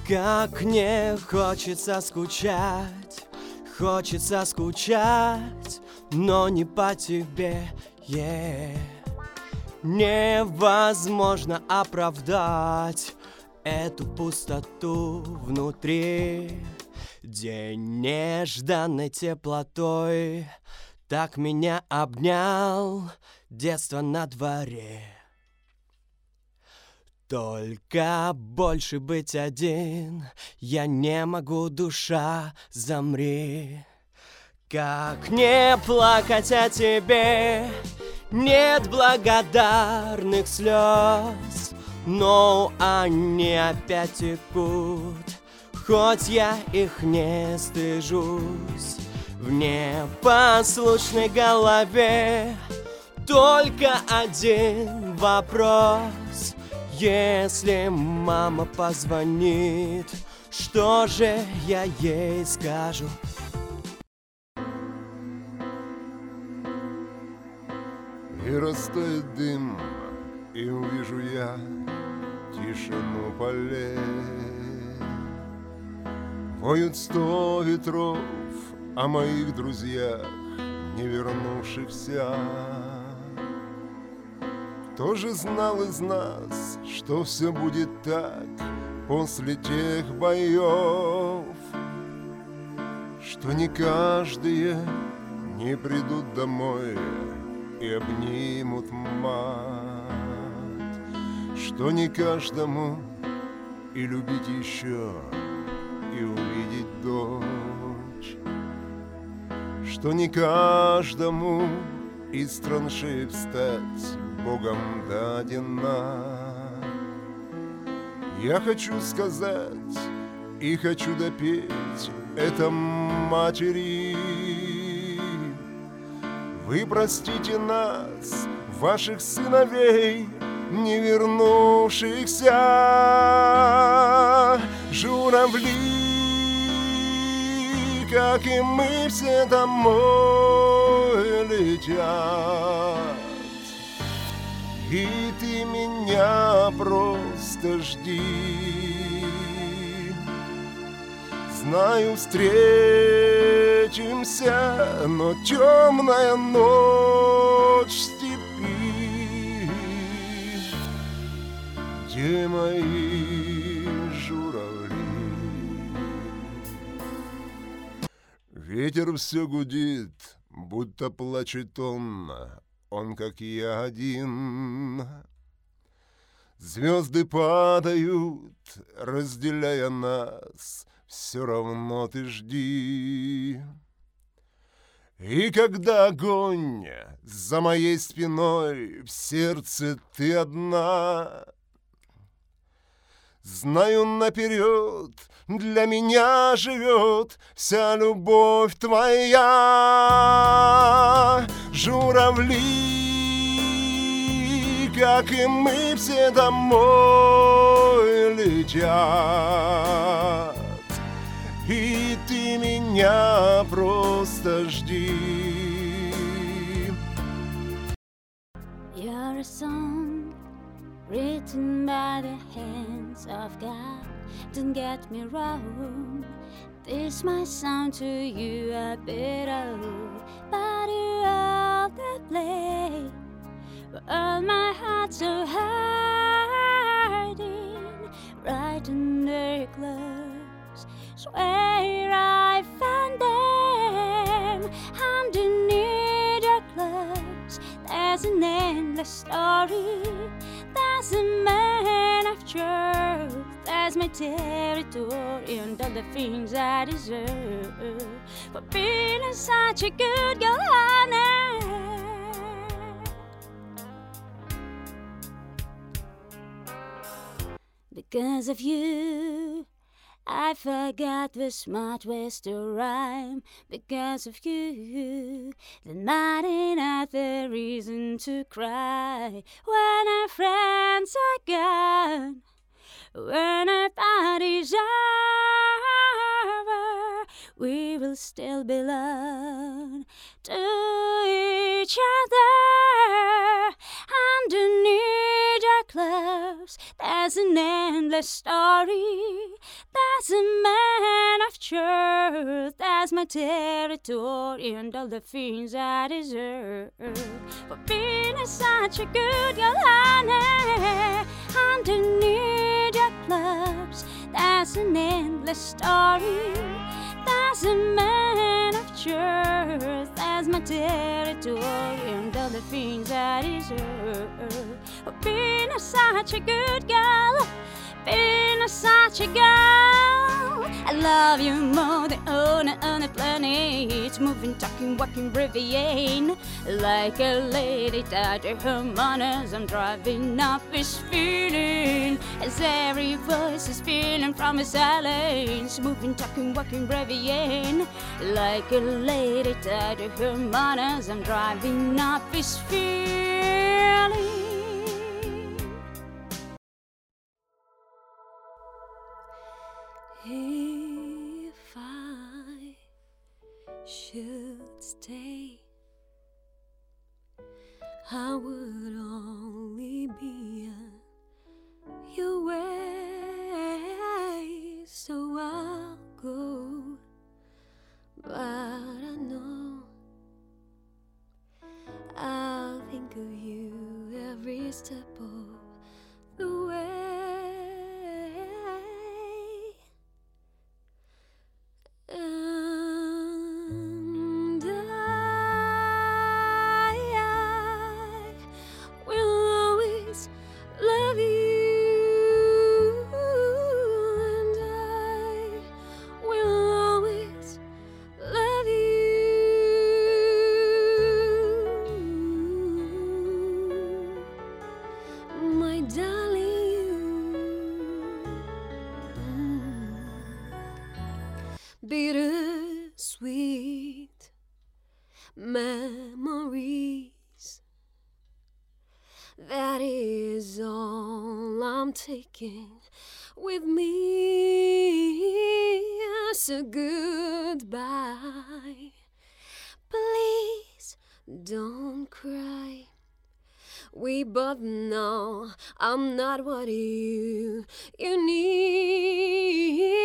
Как мне хочется скучать, но не по тебе, Невозможно оправдать эту пустоту внутри. День нежданной теплотой так меня обнял, детство на дворе. Только больше быть один я не могу, душа, замри. Как не плакать о тебе, нет благодарных слез, но они опять текут, хоть я их не стыжусь. В непослушной голове только один вопрос: если мама позвонит, что же я ей скажу? И растает дым, и увижу я тишину полей. Воют 100 ветров о моих друзьях, не вернувшихся. Кто же знал из нас, что все будет так после тех боев, что не каждые не придут домой и обнимут мать, что не каждому и любить еще, и увидеть дочь, что не каждому из траншеи встать Богом дадена. Я хочу сказать и хочу допеть это матери: вы простите нас, ваших сыновей, не вернувшихся. Журавли, как и мы, все домой летят, и ты меня просто жди. Знаю, встретимся, но темная ночь степи. Где мои журавли? Ветер все гудит, будто плачет он как я один. Звезды падают, разделяя нас, все равно ты жди. И когда огонь за моей спиной, в сердце ты одна, знаю наперед, для меня живет вся любовь твоя. Журавли, как и мы, все домой летят, и ты меня просто жди. You're a song written by the hands of God. Don't get me wrong, this might sound to you a bit old, but you're all the play. All my heart so hiding right under your clothes. Swear I found them underneath your clothes. There's an endless story. There's a man of truth. There's my territory and all the things I deserve for being such a good girl, honey. Because of you, I forgot the smart ways to rhyme. Because of you, there's not another reason to cry. When our friends are gone, when our party's over, we will still belong to each other. Underneath your clothes, there's an endless story. That's a man of truth. That's my territory and all the things I deserve. For being such a good girl, honey, underneath your clubs, that's an endless story. That's a man of truth. That's my territory and all the things I deserve. For being such a good girl, being such a girl, I love you more than on a planet. Moving, talking, walking, breathing like a lady tied to her manners. I'm driving up this feeling as every voice is feeling from a silence. Moving, talking, walking, breathing like a lady tied to her manners. I'm driving up this feeling. If I should stay, I would only be your way. So I'll go, but I know I'll think of you every step of the way. And I will always love you, and I will always love you, my darling. Bittersweet memories, that is all I'm taking with me. So goodbye, please don't cry. We both know I'm not what you need.